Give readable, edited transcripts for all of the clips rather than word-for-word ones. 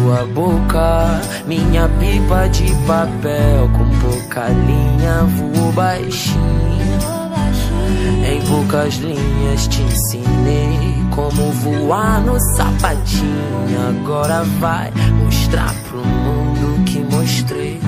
sua boca, minha pipa de papel. Com pouca linha voou baixinho, em poucas linhas te ensinei como voar no sapatinho. Agora vai mostrar pro mundo que mostrei.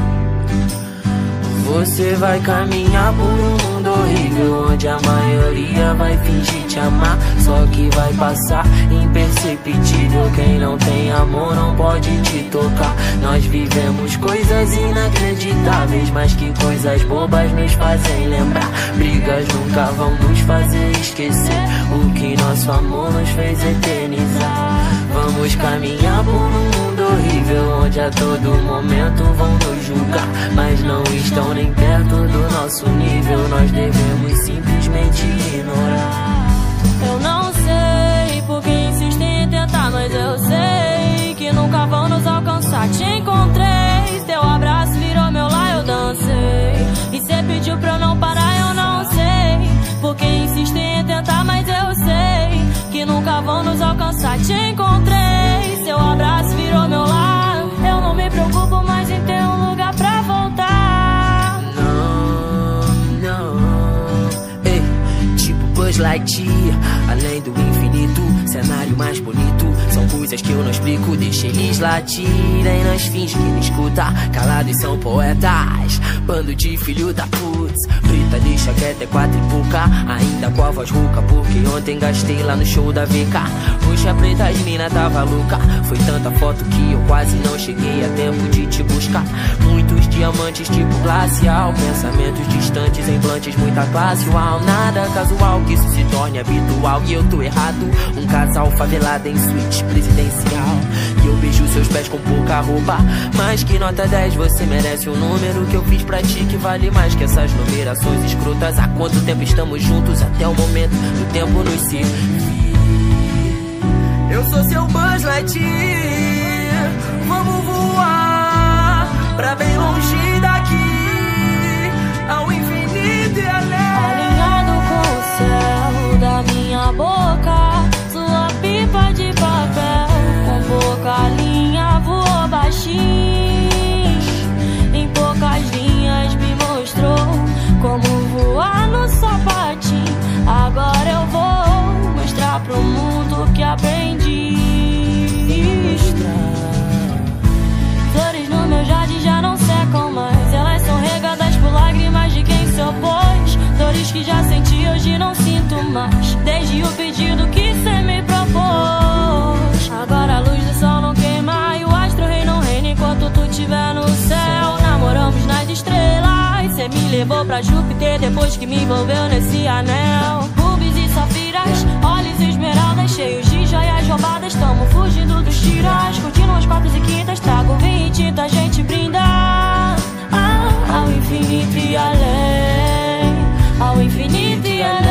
Você vai caminhar por um mundo horrível, onde a maioria vai fingir te amar, só que vai passar imperceptível. Quem não tem amor não pode te tocar. Nós vivemos coisas inacreditáveis, mas que coisas bobas nos fazem lembrar. Brigas nunca vão nos fazer esquecer o que nosso amor nos fez eternizar. Vamos caminhar por um mundo horrível, onde a todo momento vão nos julgar, mas não estão nem perto do nosso nível. Nós devemos simplesmente ignorar. Eu não sei por que insistem em tentar, mas eu sei que nunca vão nos alcançar. Te encontrei, teu abraço virou meu lar, eu dancei, e cê pediu pra eu não parar, eu não sei por que insistem em tentar, mas eu sei que nunca vão nos alcançar. Te encontrei, seu abraço virou meu lar. Eu não me preocupo mais em ter um lugar pra voltar. Ei, tipo Buzz Lightyear, além do infinito, cenário mais bonito. São coisas que eu não explico, deixa eles latirem, nós finge que não escuta. Calados são poetas, bando de filho da putz. Preta deixa quieto, é 4 e pouca, ainda com a voz rouca, porque ontem gastei lá no show da VK. Puxa preta, as mina tava louca, foi tanta foto que eu quase não cheguei a tempo de te buscar. Muitos diamantes tipo glacial, pensamentos distantes, implantes, muita classe uau. Nada casual que isso se torne habitual, e eu tô errado, um casal favelado em suíte presidencial. E eu beijo seus pés com pouca roupa, mas que nota 10, você merece um número que eu fiz pra ti que vale mais que essas numerações escrotas. Há quanto tempo estamos juntos, até o momento do tempo nos servir. Eu sou seu Buzz Lightyear, vamos voar pra bem longe daqui, ao infinito e além. Alinhado com o céu da minha boca, sua pipa de papel, com pouca linha voou baixinho, em poucas linhas me mostrou como voar no sapatinho. Agora eu vou mostrar pro mundo que aprendi. Flores no meu jardim já não secam mais, elas são regadas por lágrimas de quem se opôs. Dores que já senti hoje não sinto mais, desde o pedido que cê me propôs. Agora a luz do sol não queima e o astro rei não reina enquanto tu estiver no céu. Namoramos nas estrelas, cê me levou pra Júpiter depois que me envolveu nesse anel. Rubis e safiras, olhos e esmeraldas, cheios de joias roubadas. Tamo fugindo dos tiras, curtindo as quartas e quintas. Trago vinho e tinta, a gente brinda ao infinito e além, ao infinito e além.